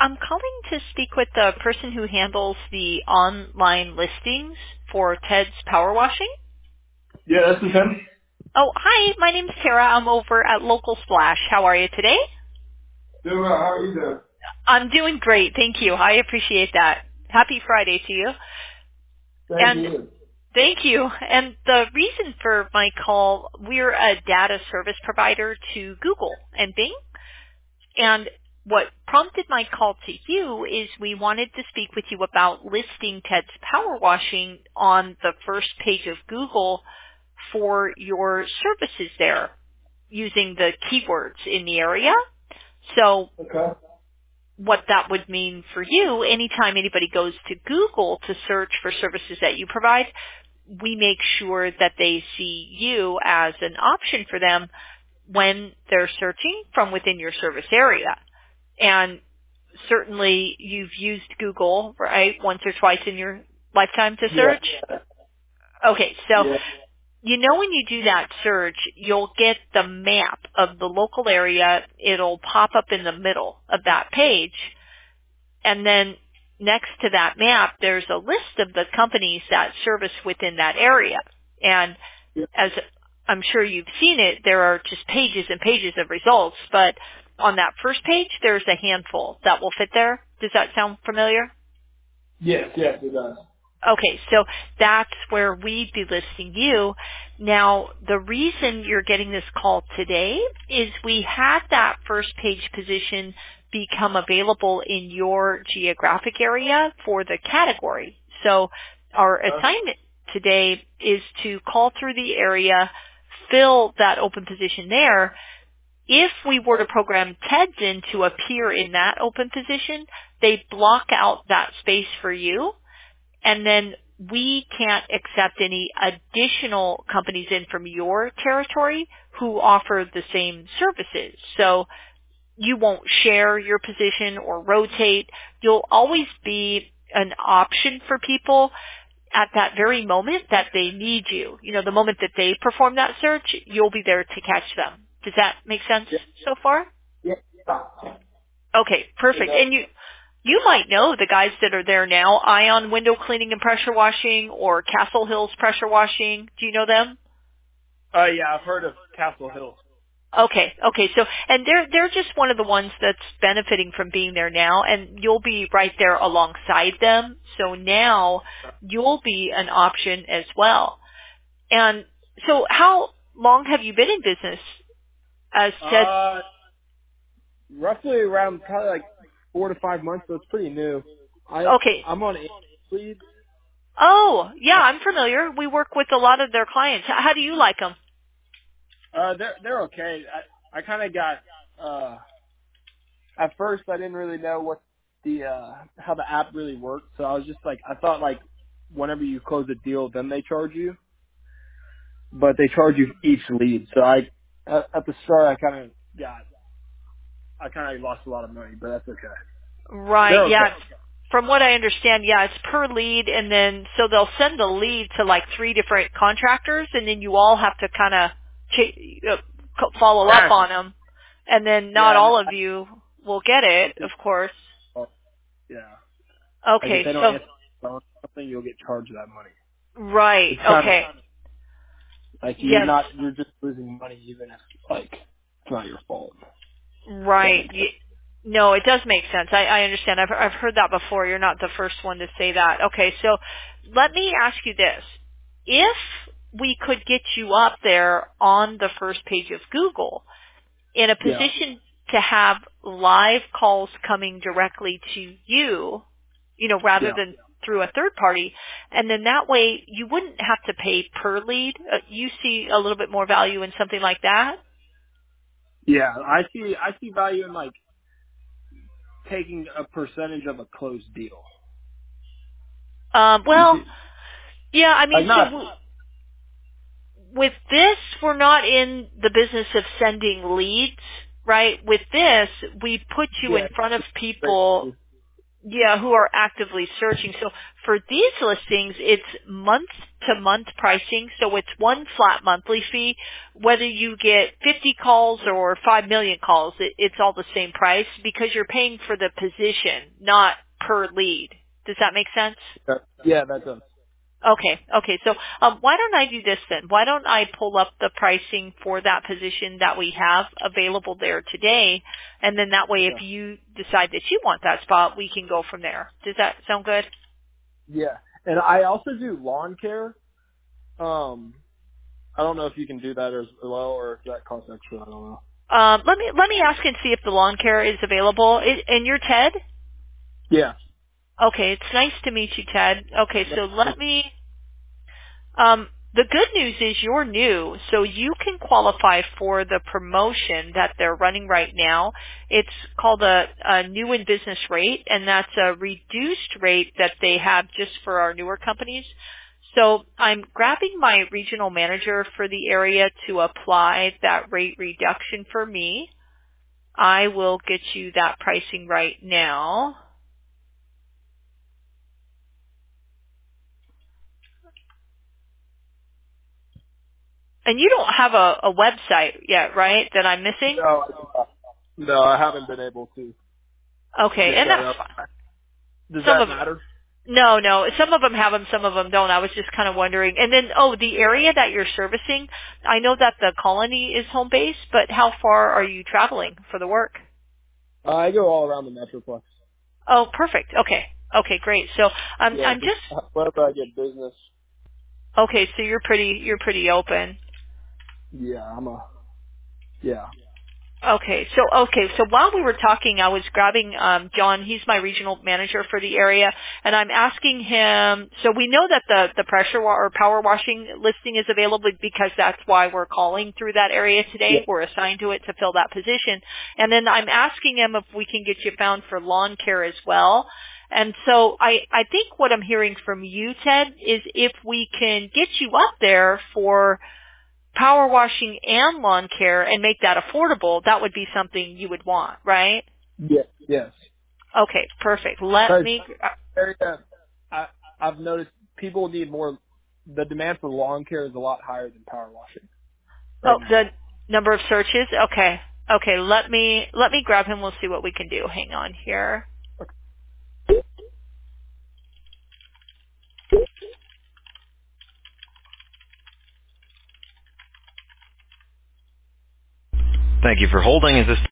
I'm calling to speak with the person who handles the online listings for Ted's Power Washing. Yeah, this is him. Oh, hi. My name's Tara. I'm over at Local Splash. How are you today? Doing well. How are you doing? I'm doing great. Thank you. I appreciate that. Happy Friday to you. Thank And you. thank you. And the reason for my call, we're a data service provider to Google and Bing. And what prompted my call to you is we wanted to speak with you about listing Ted's Power Washing on the first page of Google for your services there using the keywords in the area. So Okay. what that would mean for you, anytime anybody goes to Google to search for services that you provide, we make sure that they see you as an option for them when they're searching from within your service area. And certainly you've used Google, right, once or twice in your lifetime to Yeah. search. Okay, so Yeah. when you do that search, you'll get the map of the local area. It'll pop up in the middle of that page. And then next to that map, there's a list of the companies that service within that area. And Yeah. as I'm sure you've seen it, there are just pages and pages of results. But on that first page, there's a handful that will fit there. Does that sound familiar? Yes, it does. Okay, so that's where we'd be listing you. Now, the reason you're getting this call today is we had that first page position become available in your geographic area for the category. So our assignment today is to call through the area, fill that open position there. If we were to program TEDS in to appear in that open position, they block out that space for you. And then we can't accept any additional companies in from your territory who offer the same services. So you won't share your position or rotate. You'll always be an option for people at that very moment that they need you. You know, the moment that they perform that search, you'll be there to catch them. Does that make sense Yeah. so far? Yeah. Okay, perfect. And you might know the guys that are there now, Ion Window Cleaning and Pressure Washing or Castle Hills Pressure Washing. Do you know them? Yeah, I've heard of Castle Hills. Okay. So, and they're just one of the ones that's benefiting from being there now, and you'll be right there alongside them. So now you'll be an option as well. And so how long have you been in business as Ted? Roughly around probably like 4 to 5 months, so it's pretty new. Okay. I'm on lead. Oh, yeah, I'm familiar. We work with a lot of their clients. How do you like them? They're okay. I kind of got at first I didn't really know what the how the app really worked, so I was just like I thought like whenever you close a deal, then they charge you, but they charge you each lead. So at the start I kind of lost a lot of money, but that's okay. Right, They're yeah. okay. From what I understand, yeah, it's per lead, and then so they'll send the lead to like 3 different contractors, and then you all have to kind of follow up on them, and then not Yeah, all of you will get it, of course. yeah. Like if Okay, they don't so answer something, you'll get charged that money. right, It's kind of okay, like yes, you're just losing money even if like it's not your fault. If that right. makes sense. No, it does make sense. I understand. I've heard that before. You're not the first one to say that. Okay, so let me ask you this. If we could get you up there on the first page of Google in a Yeah. position to have live calls coming directly to you, rather Yeah. than through a third party, and then that way you wouldn't have to pay per lead. You see a little bit more value in something like that? Yeah. I see value in like taking a percentage of a closed deal. You Well, see, yeah, I like mean, not. so with this, we're not in the business of sending leads, right? With this, we put you Yeah. in front of people. Yeah, who are actively searching. So for these listings, it's month-to-month pricing. So it's one flat monthly fee. Whether you get 50 calls or 5 million calls, it's all the same price because you're paying for the position, not per lead. Does that make sense? Yeah, that does. Okay. So why don't I do this then? Why don't I pull up the pricing for that position that we have available there today, and then that way, if Okay. you decide that you want that spot, we can go from there. Does that sound good? Yeah, and I also do lawn care. I don't know if you can do that as well, or if that costs extra. I don't know. Let me ask and see if the lawn care is available. And you're Ted? Yeah. Okay, it's nice to meet you, Ted. Okay, so let me. The good news is you're new, so you can qualify for the promotion that they're running right now. It's called a new in business rate, and that's a reduced rate that they have just for our newer companies. So I'm grabbing my regional manager for the area to apply that rate reduction for me. I will get you that pricing right now. And you don't have a website yet, right, that I'm missing? No, I haven't been able to Okay, get and that that's up. fine. Does Some that of matter? no. Some of them have them, some of them don't. I was just kind of wondering. And then, the area that you're servicing, I know that the colony is home base, but how far are you traveling for the work? I go all around the Metroplex. Oh, perfect. Okay, great. So Yeah, I'm just just wherever I get business. okay. So you're pretty open. Yeah, yeah. So while we were talking, I was grabbing John. He's my regional manager for the area, and I'm asking him. So we know that the or power washing listing is available because that's why we're calling through that area Yeah. today. We're assigned to it to fill that position, and then I'm asking him if we can get you found for lawn care as well. And so I think what I'm hearing from you, Ted, is if we can get you up there for power washing and lawn care and make that affordable, that would be something you would want, right? Yeah. Yes. Okay, perfect. Let Because me, area, I've noticed people need more. The demand for lawn care is a lot higher than power washing right the now. number of searches. Okay, let me grab him. We'll see what we can do. Hang on here. Thank you for holding. Is this